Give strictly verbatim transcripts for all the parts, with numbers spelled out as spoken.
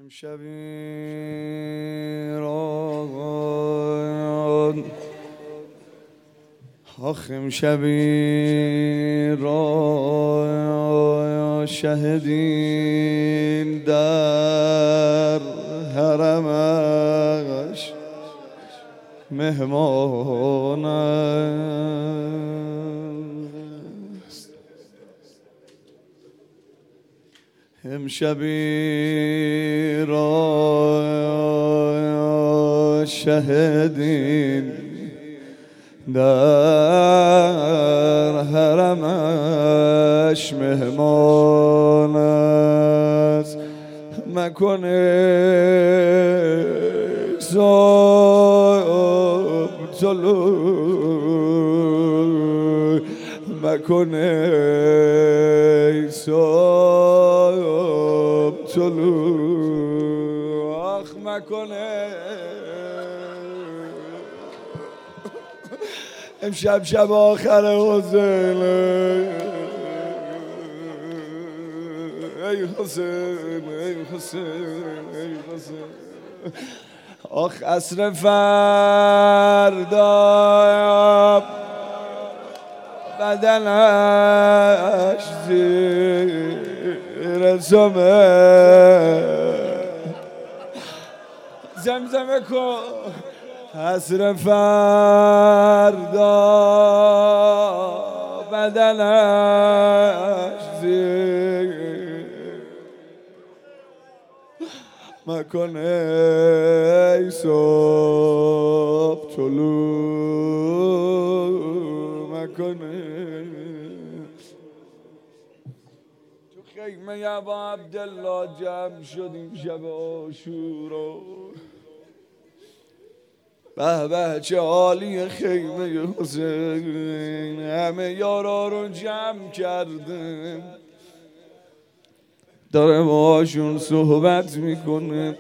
امشبی آخ امشبی را شهدین در حرمش مهمان است. امشبی را شهدین در حرمش مهمان است. مکنه صبح طلوع مکنه صبح طلوع آخ مکنه امشب شب آخر حسین ای حسین ای حسین ای حسین آخ عصر فردا بدنش زیر سمه زمزمه کن عصر فردا بدنش زیر مکنه ای صبح طلوع مکنه تو خیمه ابا عبدالله جمع شدیم شب عاشورا. به به چه عالی خیمه حسین، همه یارا رو جمع کردیم داره باشون صحبت میکنه.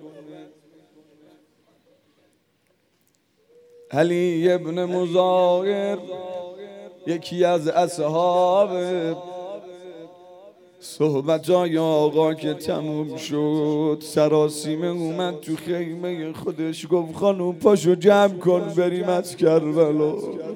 علی ابن مظاهر یکی از اصحاب صحبت های آقا که تموم شد سراسیمه اومد تو خیمه خودش گفت خانوم پاشو جمع کن بریم از کربلا.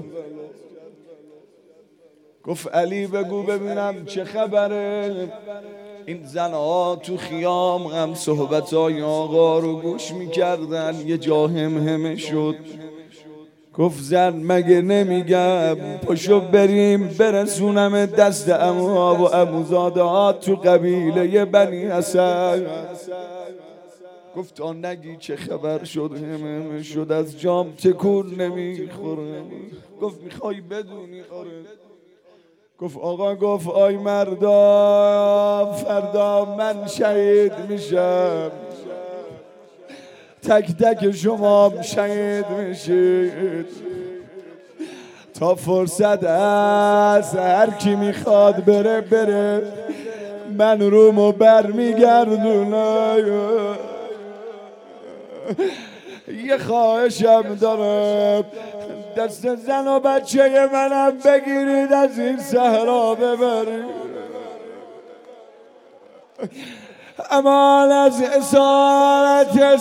گفت علی بگو ببینم چه خبره. این زنها تو خیام هم صحبت های آقا رو گوش میکردن. یه جا همهمه شد گفت زن مگه نمیگم پاشو بریم برسونم دست عموها و عموزاده ها تو قبیله بنی حسن. گفت تا نگی چه خبر شد همهمه شد از جام تکون نمیخوره. گفت میخوای بدونی؟ آره. گفت آقا گفت آی مردا فردا من شهید میشم تک تک شما شهید میشید تا فرصت هست هر کی میخواد بره بره من رومو بر میگردونه. یه خواهشم دارم دست زن و بچه منم بگیرید از این صحرا ببرید. امان از اسارت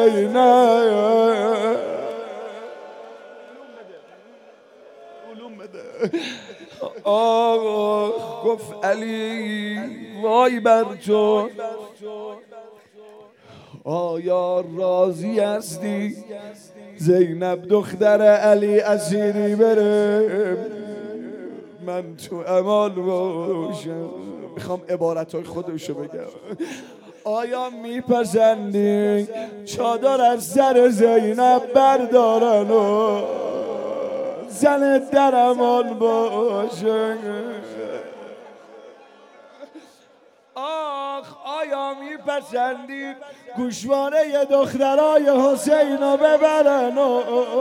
زینب آقا گفت علی وای بر تو آیا راضی هستی زینب دختر علی اسیری بره من تو امان باشم؟ میخوام عبارتهای خودشو بگم. آیا میپسندی چادر از سر زینب بردارن و زن در امان باشه؟ آخ آیا میپسندی گوشواره دخترای حسین رو ببرن و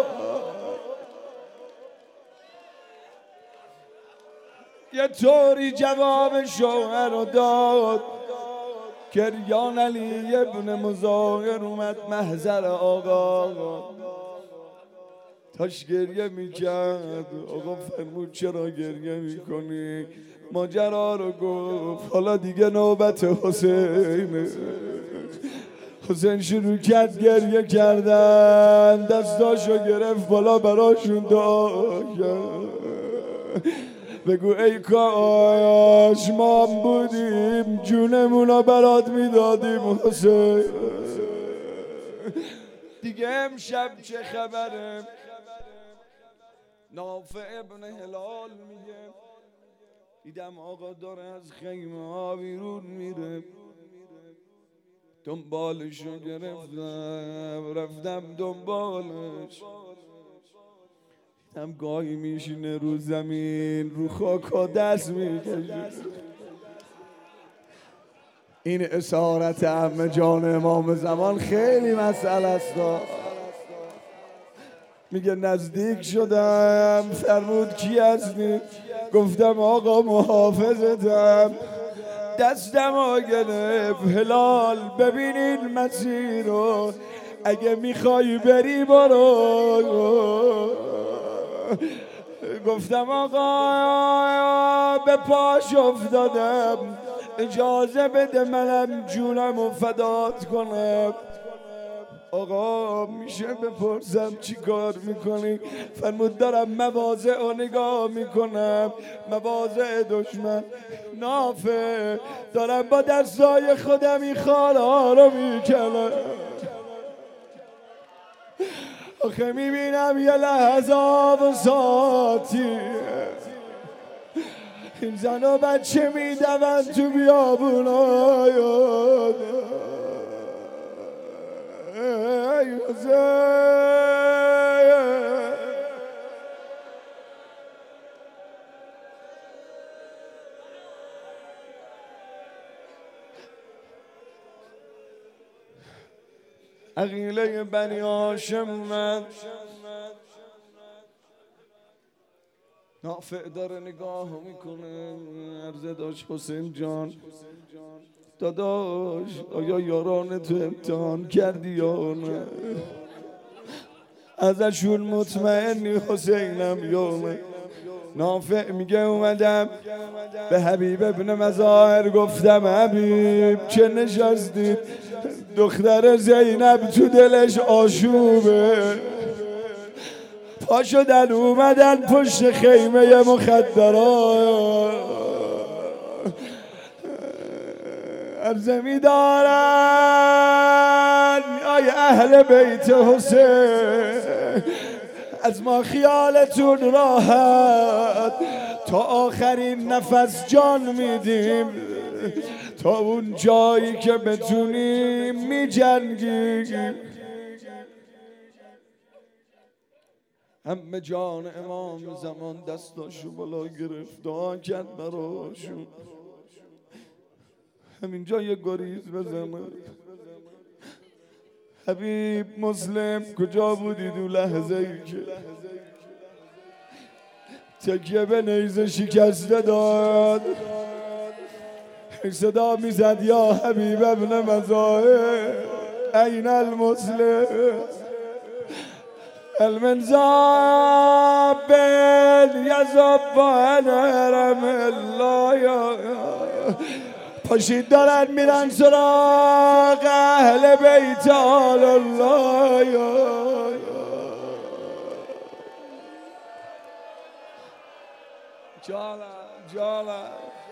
یه طوری جواب شوهر رو داد. گریان علی ابن مظاهر اومد محضر آقا تاش گریه میکرد. آقا فرمود چرا گریه میکنی؟ ماجرا رو گفت. حالا دیگه نوبت حسینه. حسین شروع کرد گریه کردن، دستاشو گرفت بالا براشون دعا کرد. بگو ای کاش ما بودیم جونمونو برات میدادیم حسین. دیگه امشب چه خبره؟ نافع ابن هلال میگه دیدم آقا داره از خیمه ها بیرون میره، دنبالشو گرفتم رفتم دنبالش، دیدم گاهی میشینه رو زمین رو خاکا دست میکشه. این اسارت عمه جان امام زمان خیلی مسئله است. میگه نزدیک شدم، فرمود کی هستی؟ گفتم آقا محافظتم. دستم ها گرفت هلال ببینین مسیر رو، اگه میخوای بری برو. گفتم آقا به پاش افتادم، اجازه بده منم جونم و فدات کنم. آقا میشه بپرسم چی کار میکنی؟ فرمود دارم مواضع رو نگاه میکنم، مواضع دشمن. نافع دارم با دستای خودم این خالا رو میکنم. آخه میبینم یه لحظه و ساعتی این زن و بچه میدون تو بیابونای عقیله بنی هاشم اومد. نافع داره نگاه میکنه، عرض داشت حسین جان داداش آیا یاران تو امتحان کردی یا نه؟ ازشون مطمئنی حسینم یا نه؟ نافع میگه اومدم به حبیب ابن مظاهر گفتم حبیب چه نشستید؟ دختر زینب تو دلش آشوبه، پا شدن اومدن پشت خیمه مخدرات. عرضه می‌دارن آی اهل بیت حسین از ما خیالتون راحت، تا آخرین نفس جان میدیم، تا اون جایی که بتونیم میجنگیم. همه جان امام زمان دستاشو بالا گرفت دعا کرد براشون. همینجا یه گریز بزنه. حبیب مسلم کجا بودی دو لحظه ای که تکیه به نیزه شکسته داد؟ صدا میزد یا حبیب ابن مظاهر این المسلم المنزاب یزاب انرم الله. پاشید دارن میرن سراغ اهل بیت آل الله. جالا جالا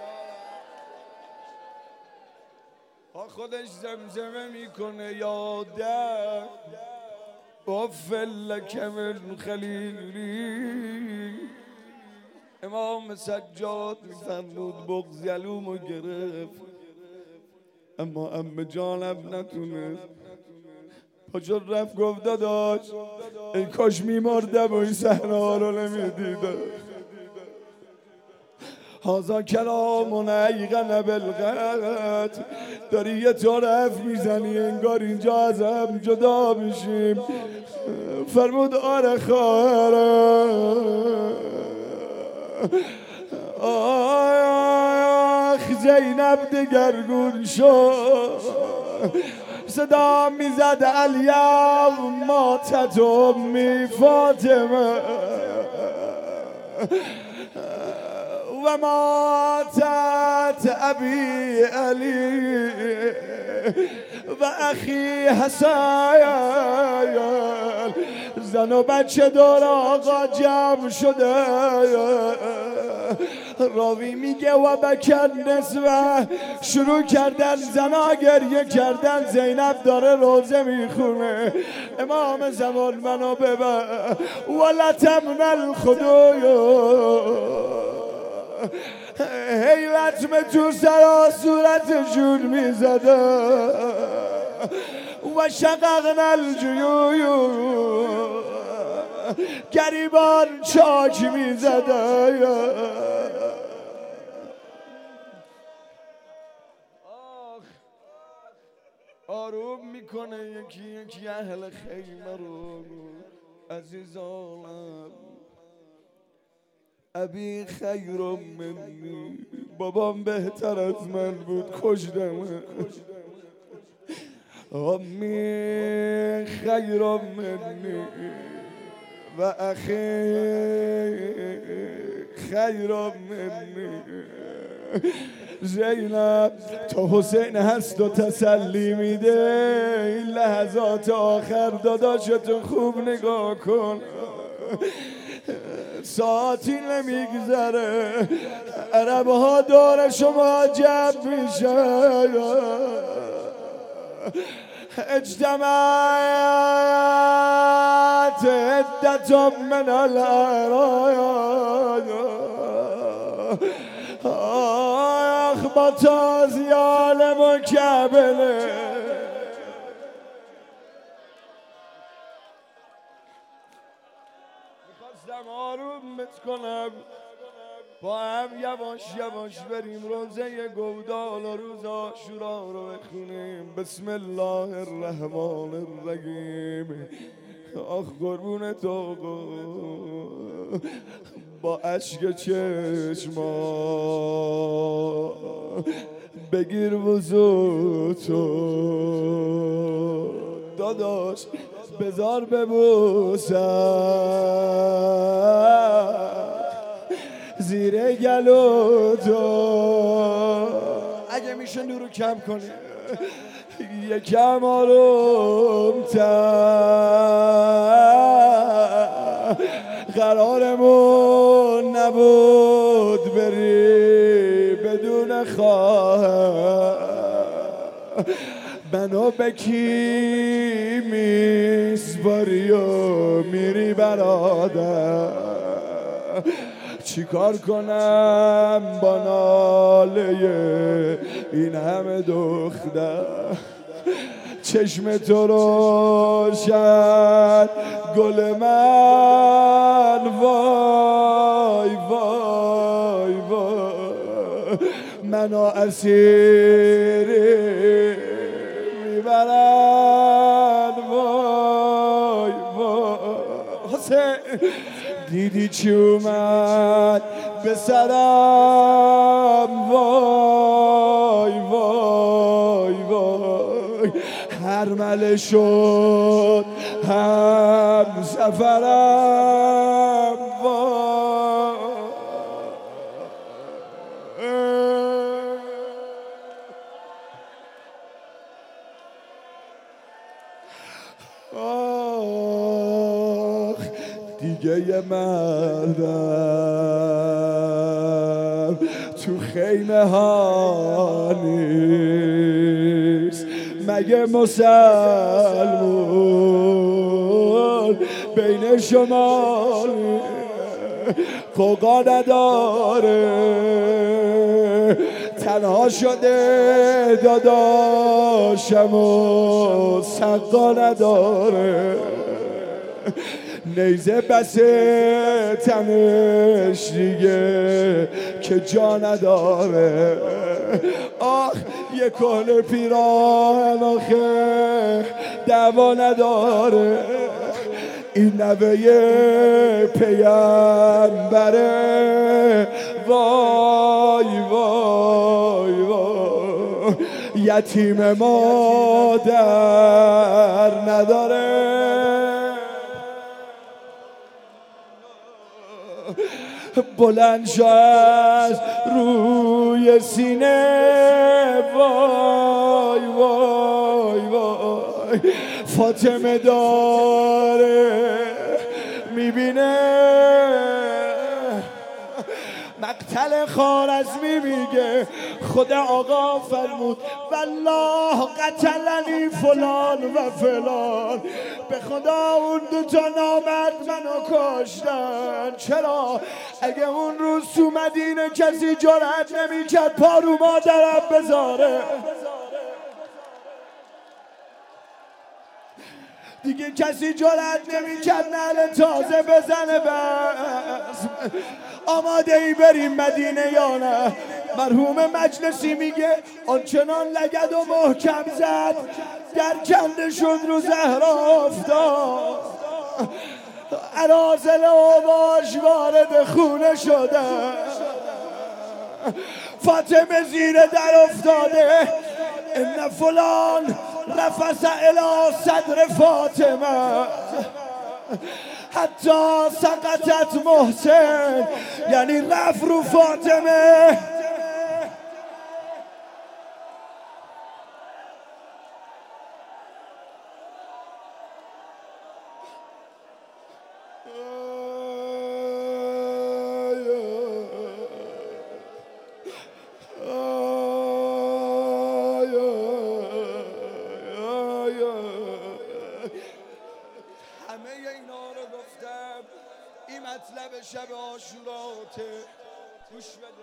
ها خودش زمزمه میکنه یادم افلک من خلیلی. امام سجاد میفرمود بغض یلومو گرفت، اما عمه جانم نتونست. پاشد رفت گفت داداش ای کاش میمردم و این صحنه ها رو نمیدیدم. هازا کلامون ایقن بالقط، داری یه طرف میزنی انگار اینجا از هم جدا میشیم. فرمود آره خواهرم. آخ زینب دگرگون شد، صدا میزد الیوم ماتت امی فاطمه و ماتت ابی علی و اخی حسین زن و بچه دار آقا جمع شده. راوی میگه و بکر نسوه شروع کردن زنا گریه کردن. زینب داره روزه میخونه. امام زمان منو ببر ولتمن الخدویا حیلت me تو سرا صورتشون میزده و شققنا الجیوب گریبان چاک میزده. آروم میکنه یکی یکی اهل خیمه رو. عزیزانم ابی خیر منی بابام بهتر از من بود کشتم. امی خیر منی و اخی خیر منی. زینب تا حسین هست و تسلی میده. این لحظات آخر داداشتون خوب نگاه کن. ساعتی نمیگذره عرب ها دور شما جمع میشه. اجتماعات عدت من العرایا با تازیال مکبله. میخواستم آرومت کنم با هم یواش یواش بریم روزه گودال و روز عاشورا رو بخونیم. بسم الله الرحمن الرحیم. آخ قربونت آقا با اشک چشما بگیر وضو تو داداش بذار ببوسم زیر گلو تو. اگه میشه نورو کم کنی یکم آروم‌تر. قرارمون نبود بری بدون خواهر. منو به کی میسپاری و میری برادر؟ چی کار کنم با ناله این همه دختر؟ چشم تو روشن گل من وای وای وای منو اسیری میبرن وای وای. حسین دیدی چی اومد به سرم وای وای وای هر مله شد هم سفرم وای. آخ دیگه یه مردم تو خیمه ها نیست. مگه مسلمون بین شما قوقا نداره؟ تنها شده داداشم و سقا نداره. نیزه بس تنش دیگه که جا نداره. آخ یه کهنه پیراهن آخه دوا نداره. این نوه پیغمبره وای وای وای یتیم مادر نداره. بلند شو از روی سینه وای وای وای وای فاطمه داره میبینه مقتل خوارزمی میگه خدا آقا فرمود والله قتلنی فلان و فلان، به خدا اون دوتا نامرد منو کشتن. چرا؟ اگه اون روز تو مدینه کسی جرأت نمیکرد پارو مادرم بذاره، دیگه کسی جرأت نمیکرد نعل تازه بزنه. بس آماده ای بریم مدینه یا نه؟ مرحوم مجلسی میگه آنچنان لگد و محکم زد در کنده شد رو زهرا افتاد، اراذل و باش وارد خونه شده، فاطمه زیر در افتاده. ان فلان نفس الی صدر فاطمه حتی سقطت محسن، یعنی رفت رو فاطمه. این مطلب شب عاشوراته، گوش بده.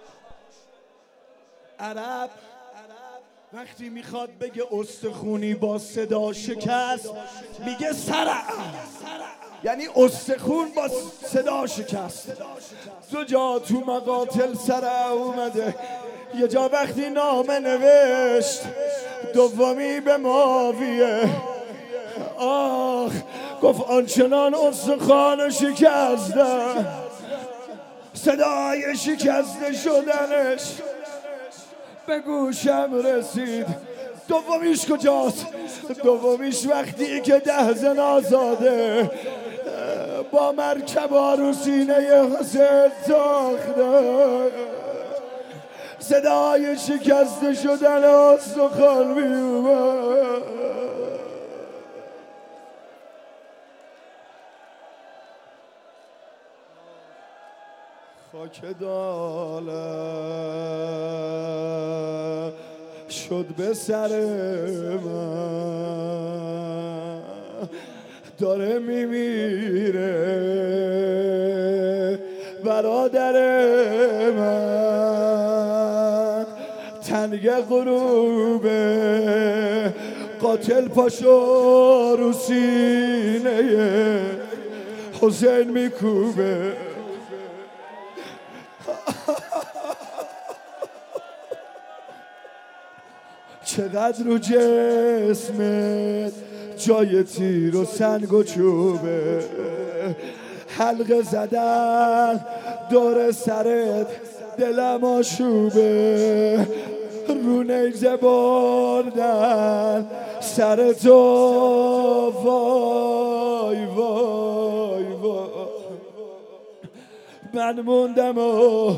عرب وقتی میخواد بگه استخونی با صدا شکست میگه سرع، یعنی استخون با صدا شکست. دو جا تو مقاتل سرع اومده، یه جا وقتی نامه نوشت دومی به معاویه، آخ گفت آنچنان استخوان شکستن، صدای شکسته شدنش به گوشم رسید. دومیش کجاست؟ دومیش وقتی که ده زن آزاده با مرکب رو سینه حسین تاخته، صدای شکسته شدن استخوان میومد. خاک دالم شد به سر من، داره میمیره برادر من، تنگ غروبه قاتل پاشو رو سینه حسین میکوبه. چقدر رو جسمت جای تیر و سنگ و چوبه، حلقه زدن دور سرت دلم آشوبه، رو نیزه بردن سرتو وای وای وای، من موندم و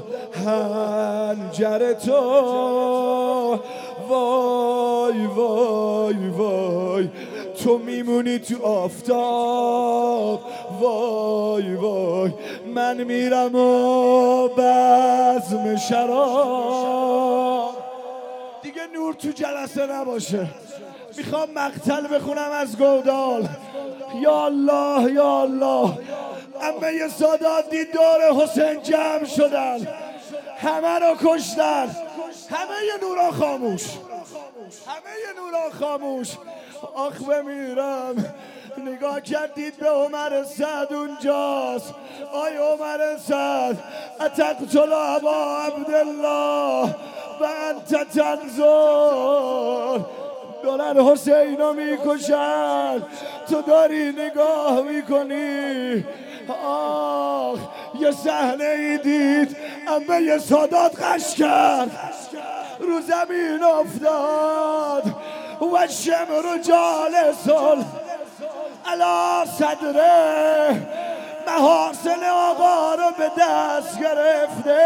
هنجرتو وای وای وای، تو میمونی تو آفتاب وای وای، من میرم و بزم شراب. دیگه نور تو جلسه نباشه، میخوام مقتل بخونم از گودال. یا الله یا الله، عمه سادات دید دور حسین جمع شدن، همه رو کشتن، همه نورا خاموش، همه نورا خاموش. آخ بمیرم، نگاه کردید به عمر سعد اونجاست. آی عمر سعد اتقتل ابا عبدالله و انت تنظر، دارن حسینو میکشن تو داری نگاه میکنی. آخ یه صحنه ای دید عمه سادات غش کرد، رو زمین افتاد و شمر جالسل علا صدره، محاسن آقا رو به دست گرفته.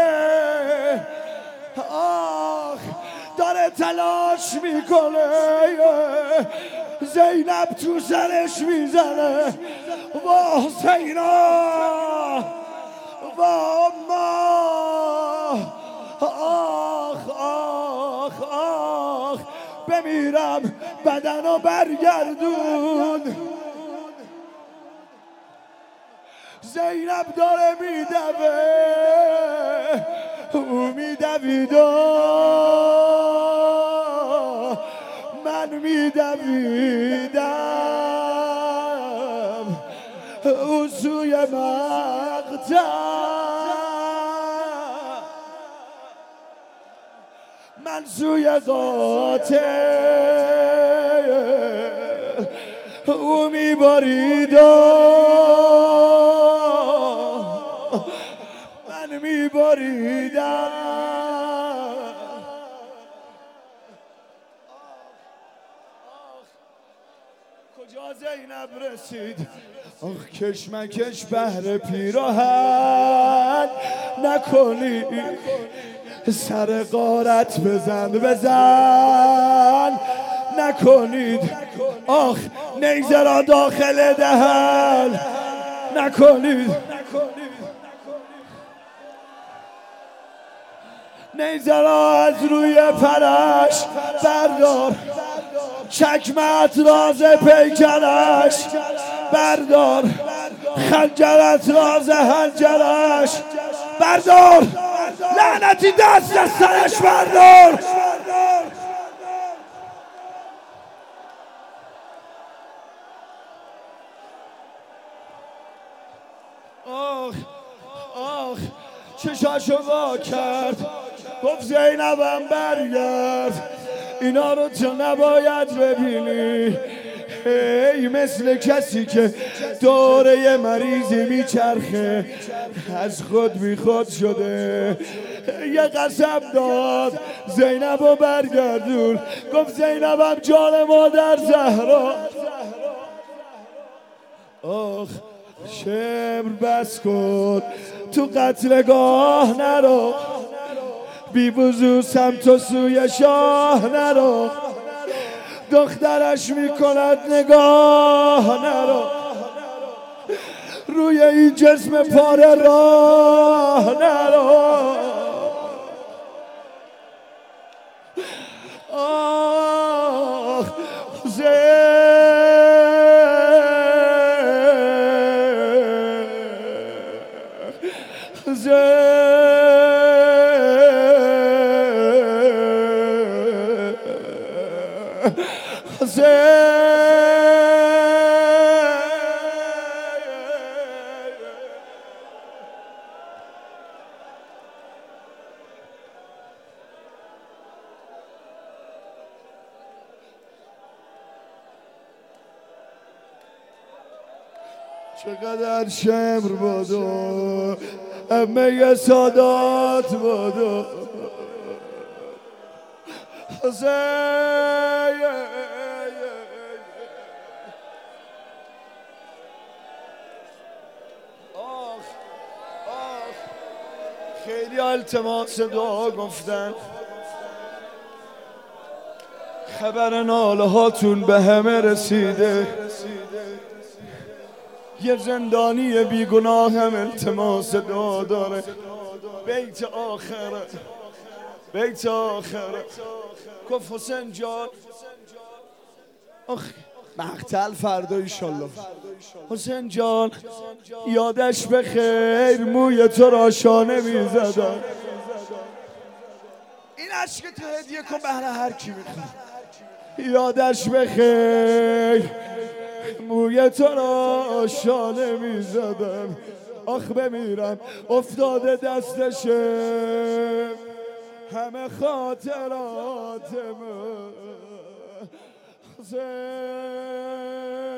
آخ داره تلاش میکنه زینب تو سرش میزنه وا حسینا وا ما آخ آخ آخ بمیرم بدنو برگردون. زینب داره میدوه او میدویدا من میدویدم او سوی مقتل من سوی قاتل او میباریدم من میباریدم. کجا زینب رسید آخ کشمکش بهر پیراهن نکنی سر غارت بزن بزن نکنید آخ نیزه را داخل دهن نکنید نیزه را از روی پرش بردار چکمت راز پیکرش بردار خنجرت راز هنجرش بردار لعنتی دست از سرش بردار. آخ آخ چشاشو وا کرد گفت زینبم برگرد اینا رو تو نباید ببینی. ای مثل کسی که دوره مریضی میچرخه از خود بی خود شده یه قسم داد زینبو برگردون. گفت زینبم جان مادر زهرا. آخ شمر بس کن تو قتلگاه نرو بی وضو سمت و سوی شاه نرو دخترش میکند نگاه نرو روی این جسم پاره راه نرو. آخ چقدر شمر بودو امه سادات بودو حسین. آخ آخ خیلی التماس دعا گفتن خبر ناله هاتون به همه رسیده یه زندانی بیگناه هم التماس دعا داره بیت آخره بیت آخره گفت حسین جان آخ مقتل فردا ایشالله حسین جان یادش به خیر موی تو را شانه میزدن این عشق تو هدیه کن بهر هر کی میخواد یادش به خیر موی تو را شانه میزدم آخ بمیرم افتاده دستشه همه خاطراتم حسین.